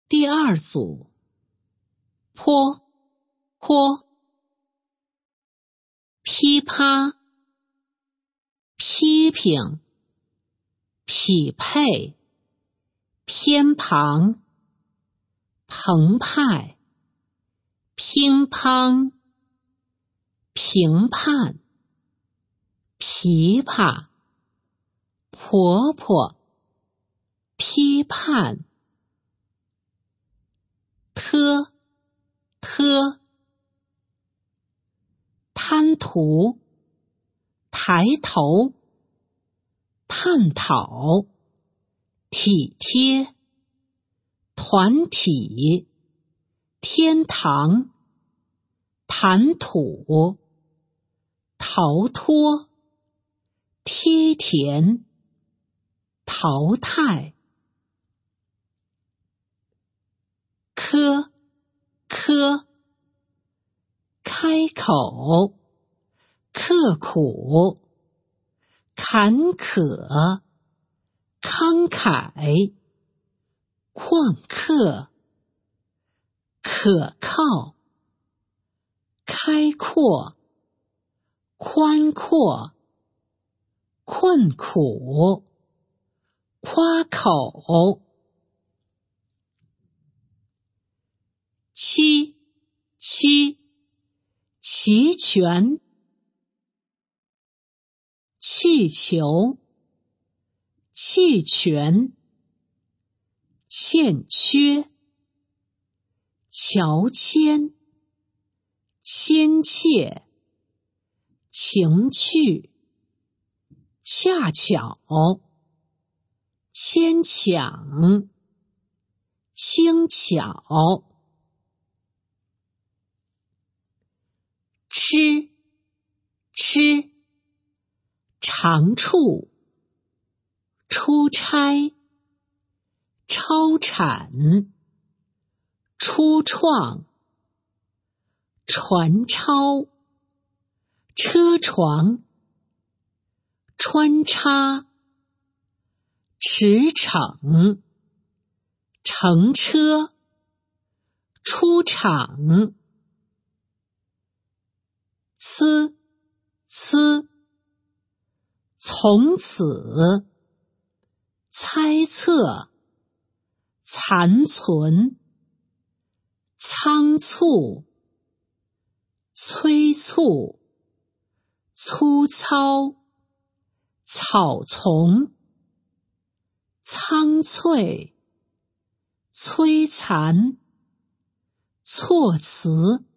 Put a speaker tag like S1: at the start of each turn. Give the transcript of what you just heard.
S1: 第二组，坡坡，噼啪，批评，匹配，偏旁，澎湃，乒乓，评判，琵琶，婆婆，批判，特贪图，抬头，探讨，体贴，团体，天堂，谈吐，逃脱，梯田，淘汰，科，开口，刻苦，坎坷，慷慨，旷课，可靠，开阔，宽阔，困苦，夸口，期，齐全，气球，弃权，欠缺，乔迁，亲切，情趣，恰巧，牵强，轻巧，吃，长处，出差，超产，初创，传抄，车床，穿插，驰骋，乘车，出场，从此，猜测，残存，仓促，催促，粗糙，草丛，苍翠，摧残，措辞，